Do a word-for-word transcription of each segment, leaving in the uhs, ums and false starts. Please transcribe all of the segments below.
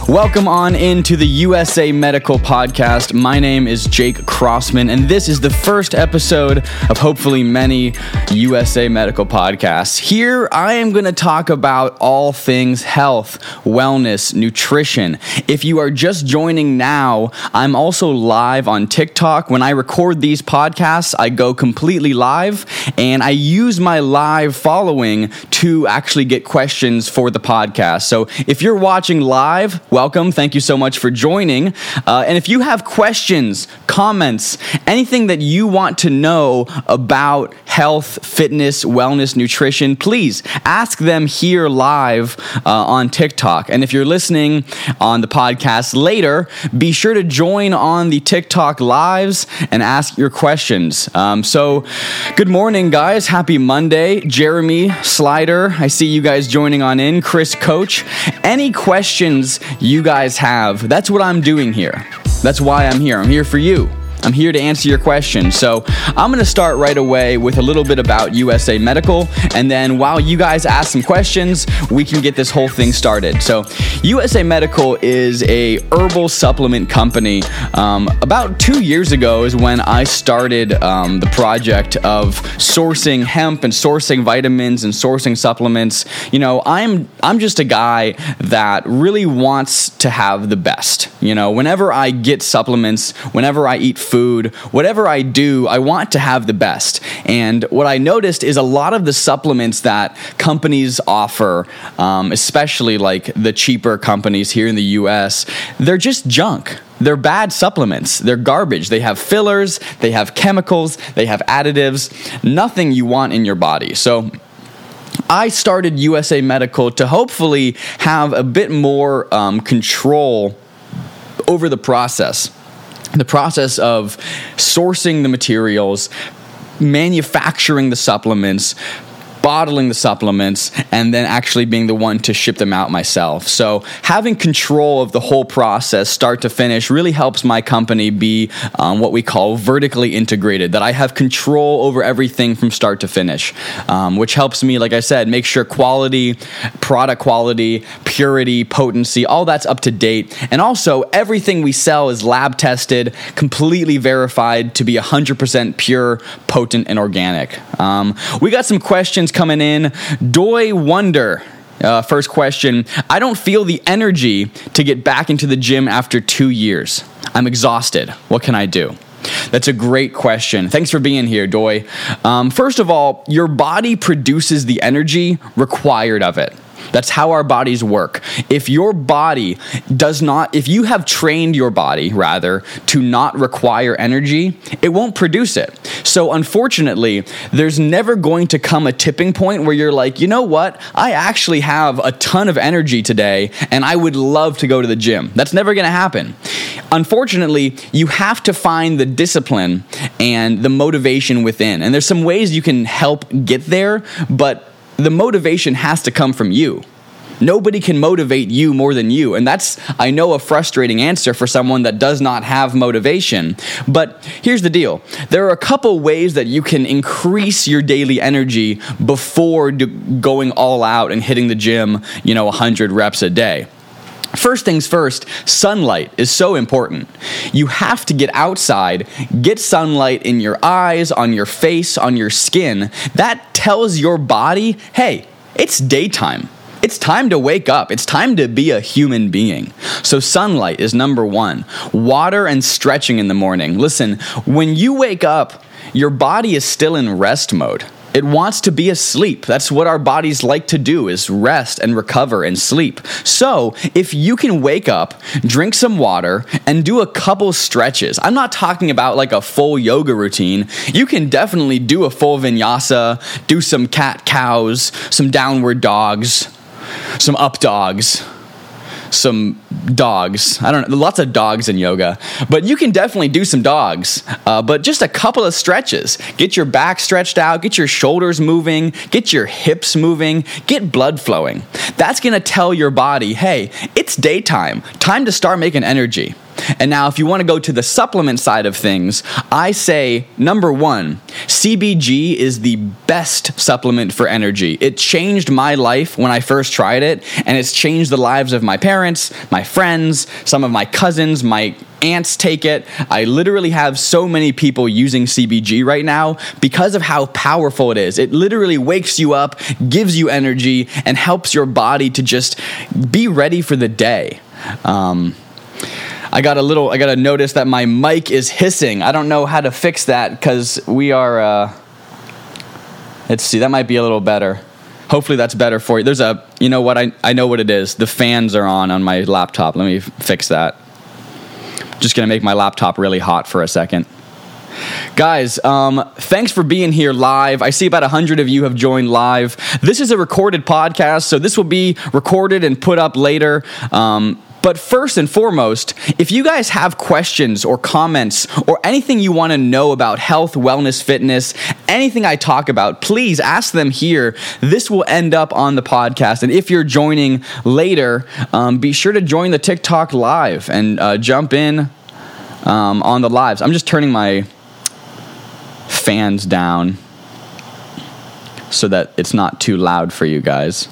Welcome on into the U S A Medical Podcast. My name is Jake Crossman, and this is the first episode of hopefully many U S A Medical Podcasts. Here, I am going to talk about all things health, wellness, nutrition. If you are just joining now, I'm also live on TikTok. When I record these podcasts, I go completely live, and I use my live following to actually get questions for the podcast. So if you're watching live, welcome. Thank you so much for joining. Uh, and if you have questions, comments, anything that you want to know about health, fitness, wellness, nutrition, please ask them here live uh, on TikTok. And if you're listening on the podcast later, be sure to join on the TikTok lives and ask your questions. Um, so good morning, guys. Happy Monday. Jeremy Slider, I see you guys joining on in. Chris Coach. Any questions you guys have, that's what I'm doing here. That's why I'm here. I'm here for you. I'm here to answer your questions. So I'm going to start right away with a little bit about U S A Medical, and then while you guys ask some questions, we can get this whole thing started. So U S A Medical is a herbal supplement company. Um, about two years ago is when I started um, the project of sourcing hemp and sourcing vitamins and sourcing supplements. You know, I'm I'm just a guy that really wants to have the best. You know, whenever I get supplements, whenever I eat food, whatever I do, I want to have the best. And what I noticed is a lot of the supplements that companies offer, um, especially like the cheaper companies here in the U S, they're just junk. They're bad supplements. They're garbage. They have fillers, they have chemicals, they have additives, nothing you want in your body. So I started U S A Medical to hopefully have a bit more um, control over the process. The process of sourcing the materials, manufacturing the supplements, bottling the supplements, and then actually being the one to ship them out myself. So having control of the whole process, start to finish, really helps my company be um, what we call vertically integrated, that I have control over everything from start to finish, um, which helps me, like I said, make sure quality, product quality, purity, potency, all that's up to date. And also, everything we sell is lab tested, completely verified to be one hundred percent pure, potent, and organic. Um, we got some questions coming in. Doy Wonder, uh, first question. I don't feel the energy to get back into the gym after two years. I'm exhausted. What can I do? That's a great question. Thanks for being here, Doy. Um, first of all, your body produces the energy required of it. That's how our bodies work. If your body does not, if you have trained your body, rather, to not require energy, it won't produce it. So unfortunately, there's never going to come a tipping point where you're like, you know what? I actually have a ton of energy today, and I would love to go to the gym. That's never going to happen. Unfortunately, you have to find the discipline and the motivation within. And there's some ways you can help get there, but the motivation has to come from you. Nobody can motivate you more than you. And that's, I know, a frustrating answer for someone that does not have motivation. But here's the deal. There are a couple ways that you can increase your daily energy before do, going all out and hitting the gym, you know, one hundred reps a day. First things first, sunlight is so important. You have to get outside, get sunlight in your eyes, on your face, on your skin. That tells your body, hey, it's daytime. It's time to wake up. It's time to be a human being. So sunlight is number one. Water and stretching in the morning. Listen, when you wake up, your body is still in rest mode. It wants to be asleep. That's what our bodies like to do, is rest and recover and sleep. So if you can wake up, drink some water, and do a couple stretches. I'm not talking about like a full yoga routine. You can definitely do a full vinyasa, do some cat-cows, some downward dogs, some up dogs, some dogs. I don't know, lots of dogs in yoga, but you can definitely do some dogs, uh, but just a couple of stretches. Get your back stretched out, get your shoulders moving, get your hips moving, get blood flowing. That's going to tell your body, hey, it's daytime, time to start making energy. And now if you want to go to the supplement side of things, I say, number one, C B G is the best supplement for energy. It changed my life when I first tried it, and it's changed the lives of my parents, my friends, some of my cousins, my aunts take it. I literally have so many people using C B G right now because of how powerful it is. It literally wakes you up, gives you energy, and helps your body to just be ready for the day. Um, I got a little, I got to notice that my mic is hissing. I don't know how to fix that because we are, uh, let's see, that might be a little better. Hopefully that's better for you. There's a, you know what, I, I know what it is. The fans are on on my laptop. Let me f- fix that. Just going to make my laptop really hot for a second. Guys, um, thanks for being here live. I see about one hundred of you have joined live. This is a recorded podcast, so this will be recorded and put up later. Um, But first and foremost, if you guys have questions or comments or anything you want to know about health, wellness, fitness, anything I talk about, please ask them here. This will end up on the podcast. And if you're joining later, um, be sure to join the TikTok live and uh, jump in um, on the lives. I'm just turning my fans down so that it's not too loud for you guys.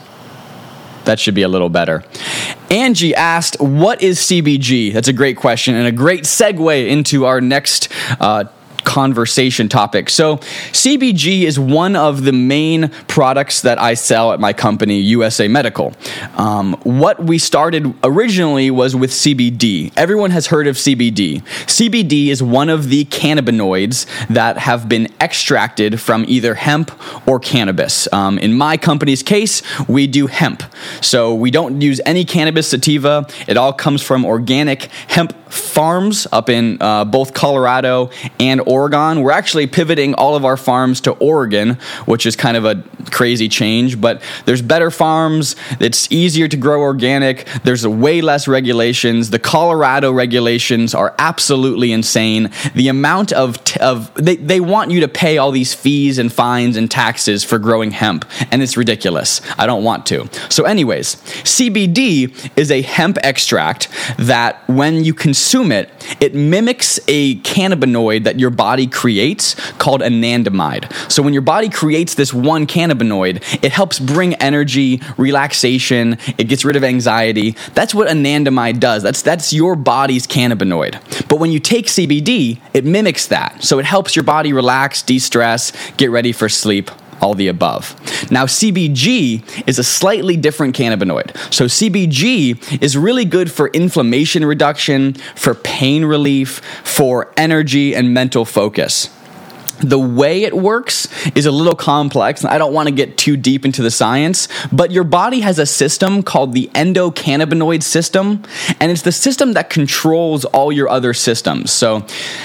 That should be a little better. Angie asked, what is C B G? That's a great question and a great segue into our next uh, conversation topic. So C B G is one of the main products that I sell at my company, U S A Medical. Um, what we started originally was with C B D. Everyone has heard of C B D. C B D is one of the cannabinoids that have been extracted from either hemp or cannabis. Um, in my company's case, we do hemp. So we don't use any cannabis sativa. It all comes from organic hemp farms up in uh, both Colorado and Oregon. We're actually pivoting all of our farms to Oregon, which is kind of a crazy change, but there's better farms. It's easier to grow organic. There's way less regulations. The Colorado regulations are absolutely insane. The amount of, t- of they, they want you to pay all these fees and fines and taxes for growing hemp, and it's ridiculous. I don't want to. So anyways, C B D is a hemp extract that when you consume it, it mimics a cannabinoid that your body creates called anandamide. So when your body creates this one cannabinoid, it helps bring energy, relaxation, it gets rid of anxiety. That's what anandamide does. That's that's your body's cannabinoid. But when you take C B D, it mimics that. So it helps your body relax, de-stress, get ready for sleep, all the above. Now, C B G is a slightly different cannabinoid. So C B G is really good for inflammation reduction, for pain relief, for energy and mental focus. The way it works is a little complex, and I don't want to get too deep into the science, but your body has a system called the endocannabinoid system, and it's the system that controls all your other systems. So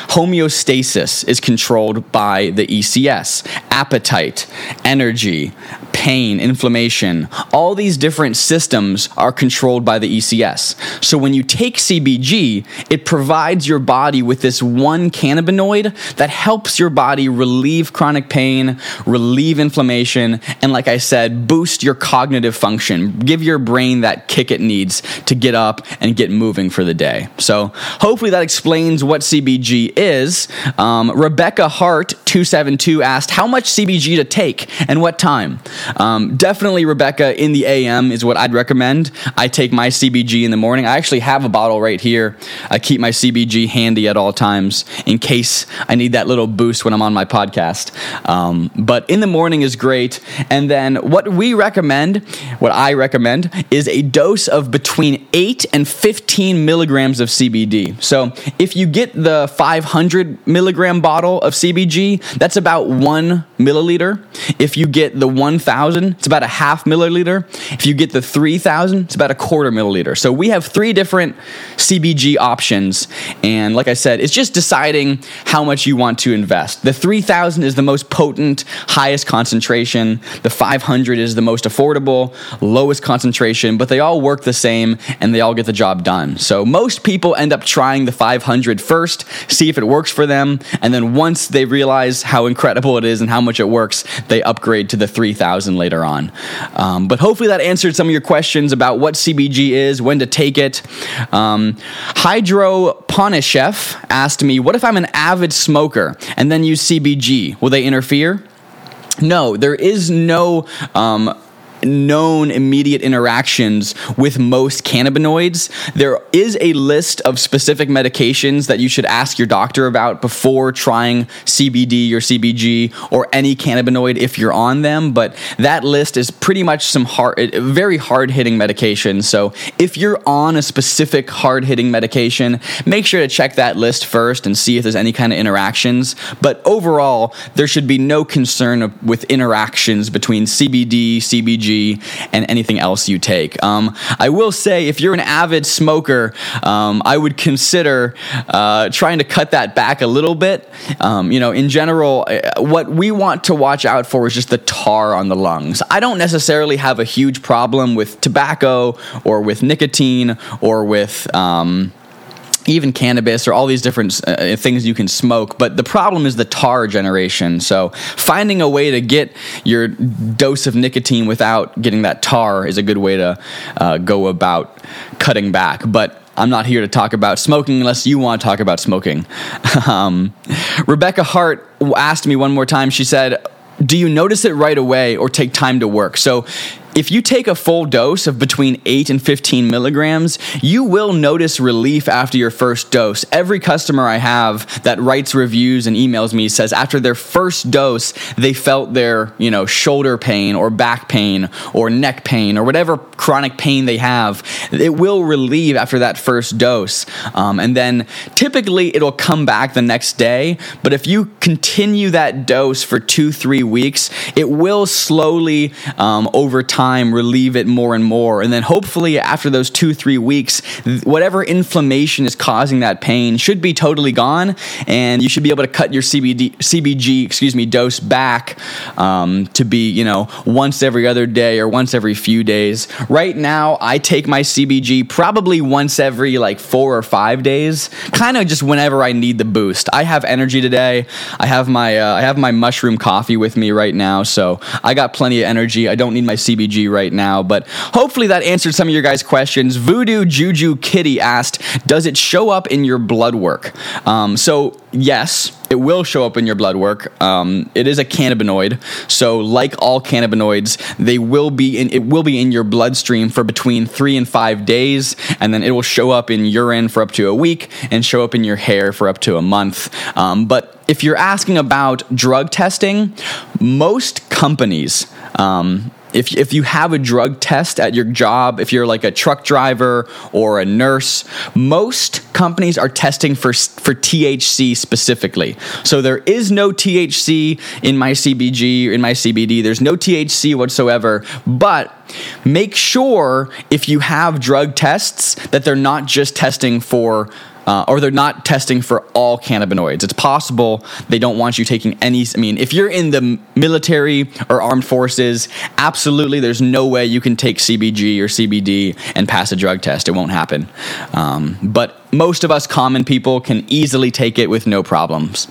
homeostasis is controlled by the E C S, appetite, energy, pain, inflammation. All these different systems are controlled by the E C S. So when you take C B G, it provides your body with this one cannabinoid that helps your body relieve chronic pain, relieve inflammation, and like I said, boost your cognitive function. Give your brain that kick it needs to get up and get moving for the day. So hopefully that explains what C B G is. Um, Rebecca Hart two seven two asked, how much C B G to take and what time? Um, definitely, Rebecca, in the A M is what I'd recommend. I take my C B G in the morning. I actually have a bottle right here. I keep my C B G handy at all times in case I need that little boost when I'm on my podcast. Um, but in the morning is great. And then what we recommend, what I recommend, is a dose of between eight and fifteen milligrams of C B D. So if you get the five hundred milligram bottle of C B G, that's about one milliliter. If you get the one thousand, it's about a half milliliter. If you get the three thousand, it's about a quarter milliliter. So we have three different C B G options. And like I said, it's just deciding how much you want to invest. The three thousand is the most potent, highest concentration. The five hundred is the most affordable, lowest concentration, but they all work the same and they all get the job done. So most people end up trying the five hundred first, see if it works for them. And then once they realize how incredible it is and how much it works, they upgrade to the three thousand later on. Um, but hopefully that answered some of your questions about what C B G is, when to take it, it. Um, Hydro Ponishev asked me, what if I'm an avid smoker and then use C B G? Will they interfere? No, there is no um, known immediate interactions with most cannabinoids. There is a list of specific medications that you should ask your doctor about before trying C B D or C B G or any cannabinoid if you're on them, but that list is pretty much some hard, very hard-hitting medications. So if you're on a specific hard-hitting medication, make sure to check that list first and see if there's any kind of interactions. But overall, there should be no concern with interactions between C B D, C B G, and anything else you take. Um, I will say, if you're an avid smoker, um, I would consider uh, trying to cut that back a little bit. Um, you know, in general, what we want to watch out for is just the tar on the lungs. I don't necessarily have a huge problem with tobacco or with nicotine or with Um, even cannabis or all these different uh, things you can smoke. But the problem is the tar generation. So finding a way to get your dose of nicotine without getting that tar is a good way to uh, go about cutting back. But I'm not here to talk about smoking unless you want to talk about smoking. um, Rebecca Hart asked me one more time. She said, do you notice it right away or take time to work? So if you take a full dose of between eight and fifteen milligrams, you will notice relief after your first dose. Every customer I have that writes reviews and emails me says after their first dose, they felt their, you know, shoulder pain or back pain or neck pain or whatever chronic pain they have. It will relieve after that first dose. Um, and then typically it'll come back the next day. But if you continue that dose for two, three weeks, it will slowly, um, over time, Time, relieve it more and more. And then hopefully after those two, three weeks, th- whatever inflammation is causing that pain should be totally gone. And you should be able to cut your C B D, C B G, excuse me, dose back um, to be, you know, once every other day or once every few days. Right now, I take my C B G probably once every like four or five days, kind of just whenever I need the boost. I have energy today. I have my, uh, I have my mushroom coffee with me right now. So I got plenty of energy. I don't need my C B G right now, but hopefully that answered some of your guys' questions. Voodoo Juju Kitty asked, does it show up in your blood work? Um, so yes, it will show up in your blood work. Um, it is a cannabinoid, so like all cannabinoids, they will be in, it will be in your bloodstream for between three and five days, and then it will show up in urine for up to a week and show up in your hair for up to a month. Um, but if you're asking about drug testing, most companies, um, If if you have a drug test at your job, if you're like a truck driver or a nurse, most companies are testing for for T H C specifically. So there is no T H C in my C B G or in my C B D. There's no T H C whatsoever. But make sure if you have drug tests that they're not just testing for Uh, or they're not testing for all cannabinoids. It's possible they don't want you taking any. I mean, if you're in the military or armed forces, absolutely there's no way you can take C B G or C B D and pass a drug test. It won't happen. Um, but most of us common people can easily take it with no problems.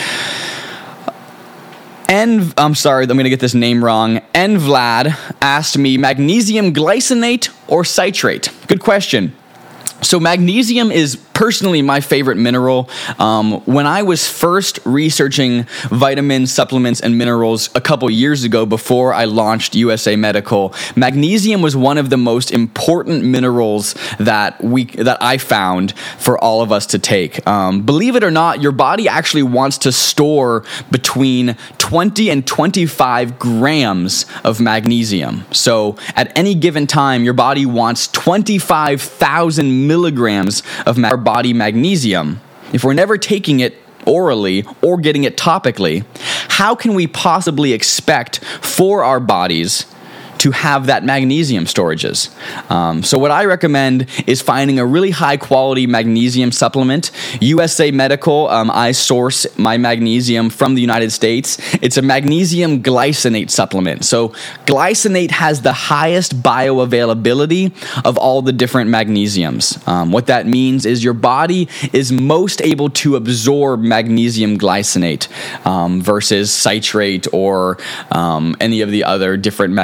And I'm sorry, I'm going to get this name wrong. N Vlad asked me, magnesium glycinate or citrate? Good question. So magnesium is personally my favorite mineral. Um, when I was first researching vitamins, supplements, and minerals a couple years ago before I launched U S A Medical, magnesium was one of the most important minerals that we that I found for all of us to take. Um, believe it or not, your body actually wants to store between twenty and twenty-five grams of magnesium. So at any given time, your body wants twenty-five thousand milligrams of ma- body magnesium. If we're never taking it orally or getting it topically, how can we possibly expect for our bodies to have that magnesium storages? Um, so what I recommend is finding a really high quality magnesium supplement. U S A Medical, um, I source my magnesium from the United States. It's a magnesium glycinate supplement. So glycinate has the highest bioavailability of all the different magnesiums. Um, what that means is your body is most able to absorb magnesium glycinate um, versus citrate or um, any of the other different magnesium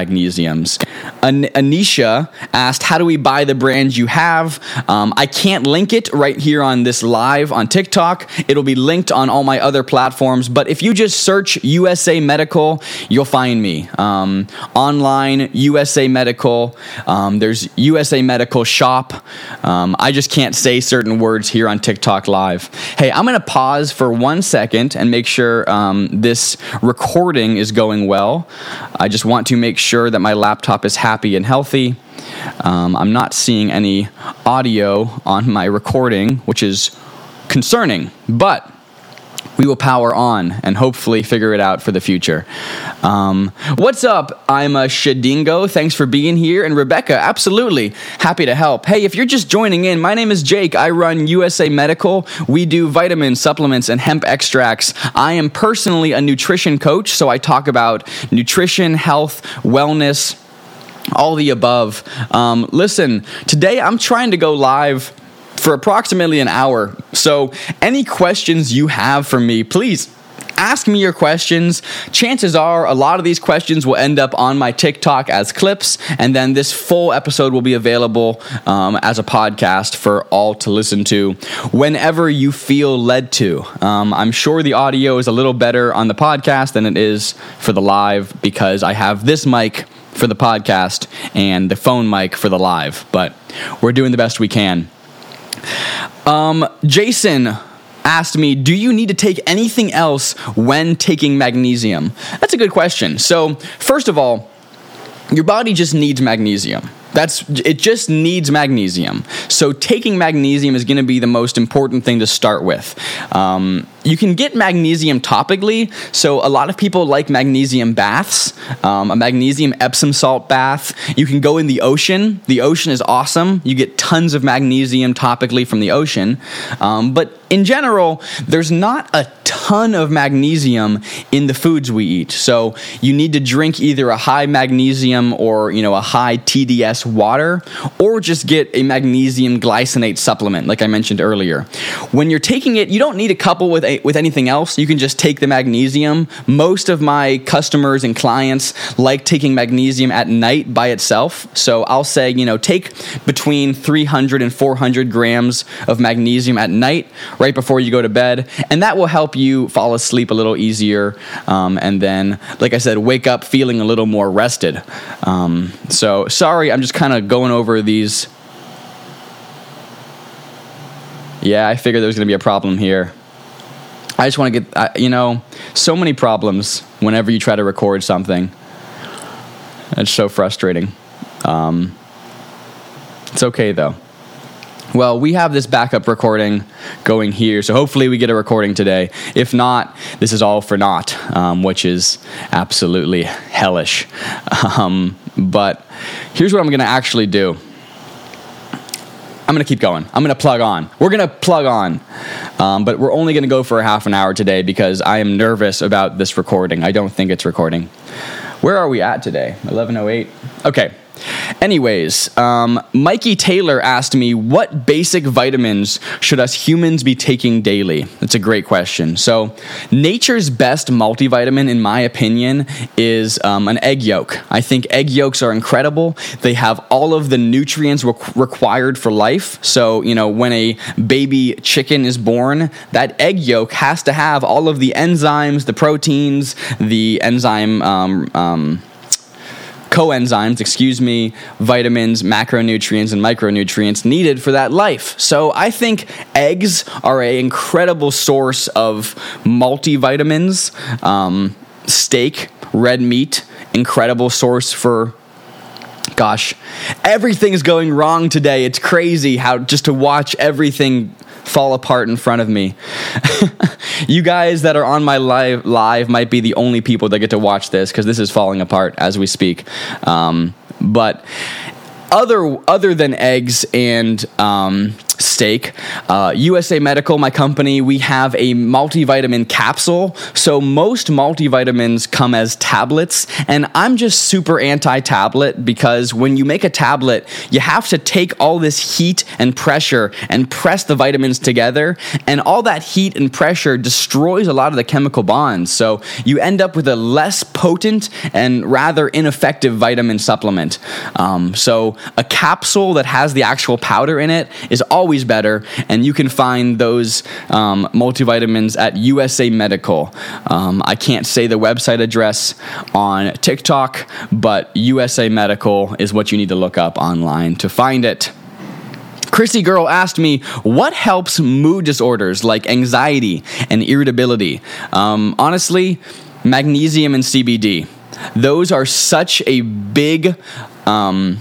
magnesiums. An- Anisha asked, how do we buy the brands you have? Um, I can't link it right here on this live on TikTok. It'll be linked on all my other platforms. But if you just search U S A Medical, you'll find me. Um, online, U S A Medical. Um, there's U S A Medical Shop. Um, I just can't say certain words here on TikTok Live. Hey, I'm going to pause for one second and make sure um, this recording is going well. I just want to make sure that my laptop is happy and healthy. Um, I'm not seeing any audio on my recording, which is concerning, but we will power on and hopefully figure it out for the future. Um, what's up? I'm a Shadingo. Thanks for being here. And Rebecca, absolutely happy to help. Hey, if you're just joining in, my name is Jake. I run U S A Medical. We do vitamins, supplements, and hemp extracts. I am personally a nutrition coach, so I talk about nutrition, health, wellness, all the above. Um, listen, today I'm trying to go live for approximately an hour. So any questions you have for me, please ask me your questions. Chances are a lot of these questions will end up on my TikTok as clips, and then this full episode will be available um, as a podcast for all to listen to whenever you feel led to. Um, I'm sure the audio is a little better on the podcast than it is for the live because I have this mic for the podcast and the phone mic for the live, but we're doing the best we can. Um, Jason asked me, do you need to take anything else when taking magnesium? That's a good question. So, first of all, your body just needs magnesium. That's it just needs magnesium. So taking magnesium is going to be the most important thing to start with. Um, you can get magnesium topically. So a lot of people like magnesium baths, um, a magnesium Epsom salt bath. You can go in the ocean. The ocean is awesome. You get tons of magnesium topically from the ocean. Um, but in general, there's not a ton of magnesium in the foods we eat. So you need to drink either a high magnesium or, you know, a high T D S water, or just get a magnesium glycinate supplement, like I mentioned earlier. When you're taking it, you don't need to couple with a, with anything else. You can just take the magnesium. Most of my customers and clients like taking magnesium at night by itself. So I'll say, you know, take between three hundred and four hundred grams of magnesium at night, right before you go to bed, and that will help you fall asleep a little easier, um, and then, like I said, wake up feeling a little more rested. Um, so, sorry, I'm just kind of going over these. Yeah, I figured there was going to be a problem here. I just want to get, uh, you know, so many problems whenever you try to record something. It's so frustrating. Um, it's okay, though. Well, we have this backup recording going here, so hopefully we get a recording today. If not, this is all for naught, um, which is absolutely hellish. Um, but here's what I'm going to actually do. I'm going to keep going. I'm going to plug on. We're going to plug on, um, but we're only going to go for a half an hour today because I am nervous about this recording. I don't think it's recording. Where are we at today? eleven oh eight? Okay. Anyways, um, Mikey Taylor asked me, what basic vitamins should us humans be taking daily? That's a great question. So nature's best multivitamin, in my opinion, is um, an egg yolk. I think egg yolks are incredible. They have all of the nutrients re- required for life. So, you know, when a baby chicken is born, that egg yolk has to have all of the enzymes, the proteins, the enzyme um, um coenzymes, excuse me, vitamins, macronutrients, and micronutrients needed for that life. So I think eggs are an incredible source of multivitamins. Um, steak, red meat, incredible source for, gosh, everything's going wrong today. It's crazy how just to watch everything fall apart in front of me. You guys that are on my live live might be the only people that get to watch this because this is falling apart as we speak. Um, but other other than eggs and um, steak. Uh, U S A Medical, my company, we have a multivitamin capsule. So most multivitamins come as tablets, and I'm just super anti-tablet because when you make a tablet, you have to take all this heat and pressure and press the vitamins together, and all that heat and pressure destroys a lot of the chemical bonds. So you end up with a less potent and rather ineffective vitamin supplement. Um, so a capsule that has the actual powder in it is always better, and you can find those um, multivitamins at U S A Medical. Um, I can't say the website address on TikTok, but U S A Medical is what you need to look up online to find it. Chrissy Girl asked me, what helps mood disorders like anxiety and irritability? Um, honestly, magnesium and C B D. Those are such a big um,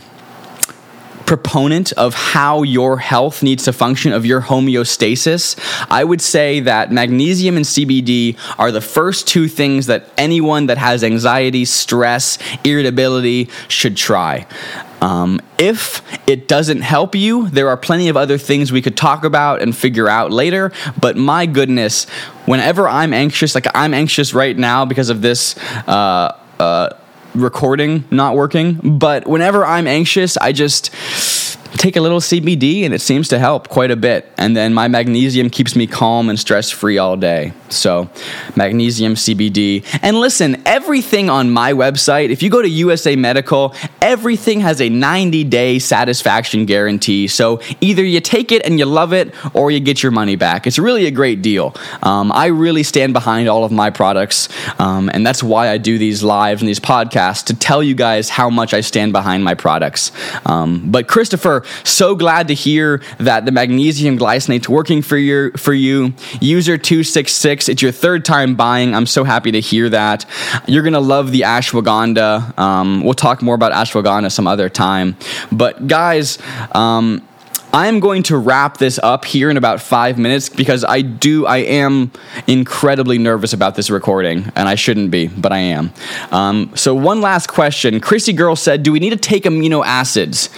proponent of how your health needs to function, of your homeostasis. I would say that magnesium and C B D are the first two things that anyone that has anxiety, stress, irritability should try. Um, if it doesn't help you, there are plenty of other things we could talk about and figure out later. But my goodness, whenever I'm anxious, like I'm anxious right now because of this uh, uh, recording not working, but whenever I'm anxious, I just take a little C B D and it seems to help quite a bit. And then my magnesium keeps me calm and stress-free all day. So magnesium, C B D. And listen, everything on my website, if you go to U S A Medical, everything has a ninety-day satisfaction guarantee. So either you take it and you love it, or you get your money back. It's really a great deal. Um, I really stand behind all of my products, um, and that's why I do these lives and these podcasts, to tell you guys how much I stand behind my products. Um, but Christopher, so glad to hear that the magnesium glycinate's working for your for you. User two six six, it's your third time buying. I'm so happy to hear that. You're going to love the ashwagandha. Um, we'll talk more about ashwagandha some other time. But guys, um, I'm going to wrap this up here in about five minutes because I do, I am incredibly nervous about this recording, and I shouldn't be, but I am. Um, so one last question. Chrissy Girl said, do we need to take amino acids?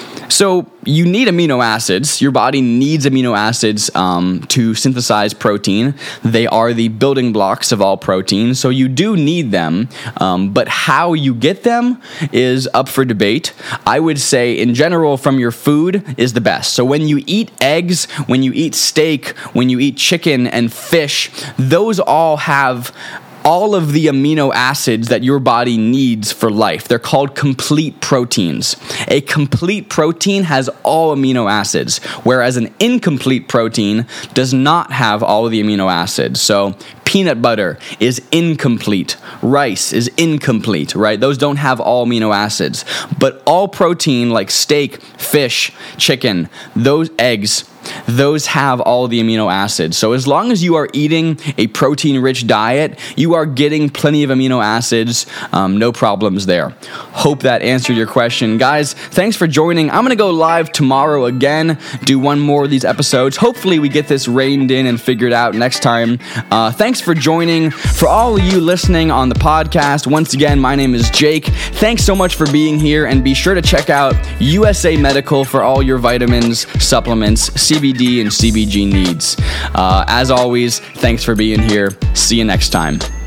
So you need amino acids. Your body needs amino acids um, to synthesize protein. They are the building blocks of all protein, so you do need them. Um, but how you get them is up for debate. I would say, in general, from your food is the best. So when you eat eggs, when you eat steak, when you eat chicken and fish, those all have all of the amino acids that your body needs for life. They're called complete proteins. A complete protein has all amino acids, whereas an incomplete protein does not have all of the amino acids. So peanut butter is incomplete. Rice is incomplete, right? Those don't have all amino acids. But all protein, like steak, fish, chicken, those eggs, those have all the amino acids. So as long as you are eating a protein-rich diet, you are getting plenty of amino acids. Um, no problems there. Hope that answered your question. Guys, thanks for joining. I'm going to go live tomorrow again, do one more of these episodes. Hopefully we get this reined in and figured out next time. Uh, thanks for joining. For all of you listening on the podcast, once again, my name is Jake. Thanks so much for being here, and be sure to check out U S A Medical for all your vitamins, supplements, C B D, and C B G needs. Uh, as always, thanks for being here. See you next time.